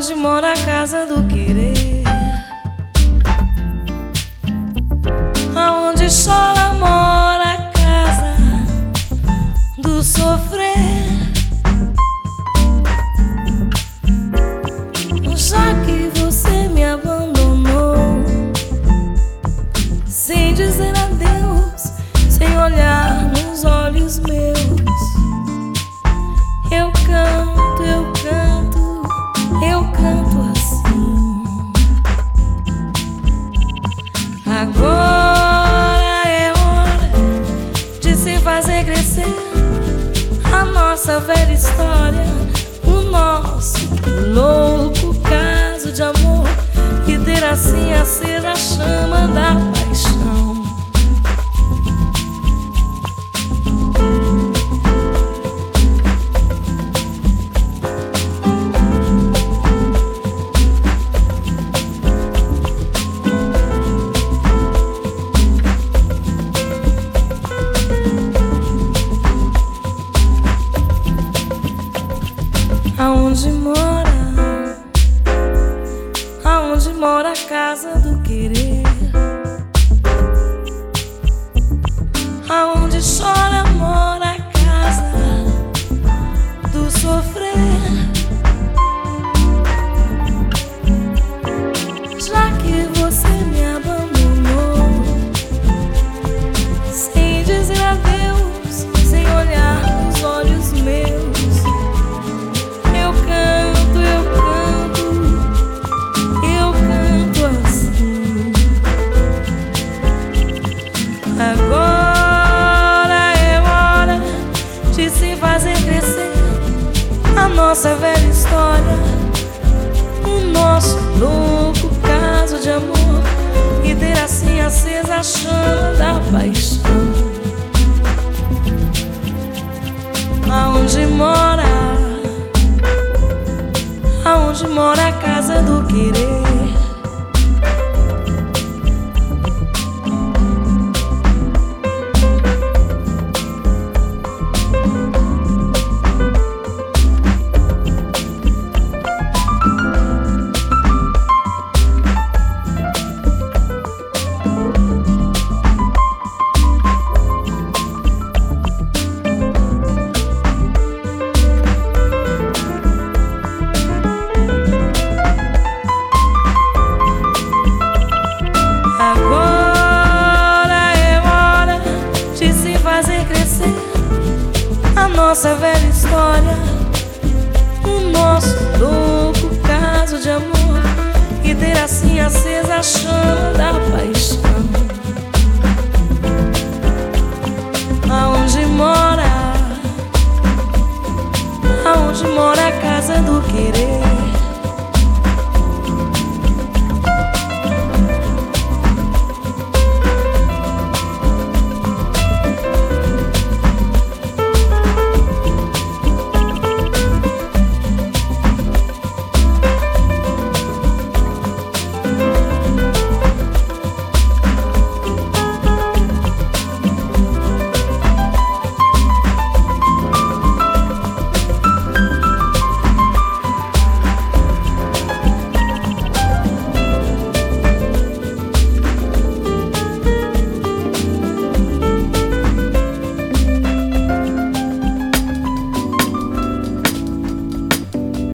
Aonde mora a casa do querer? Aonde chora mora a casa do sofrer. Já que você me abandonou, sem dizer adeus, sem olhar nos olhos meus, eu canto, eu canto, eu canto assim. Agora é hora de se fazer crescer a nossa velha história, o nosso louco caso de amor, e ter assim acesa a chama da paixão. Aonde mora a casa do querer? Aonde chora mora a casa do sofrer. Já que você me abandonou, sem dizer adeus, sem olhar nos olhos meus, agora é hora de se fazer crescer a nossa velha história, o nosso louco caso de amor, e ter assim acesa a chama da paixão. Aonde mora a casa do querer? Fazer crescer a nossa velha história, o nosso louco caso de amor, e ter assim acesa a chama da paixão. Aonde mora a casa do querer?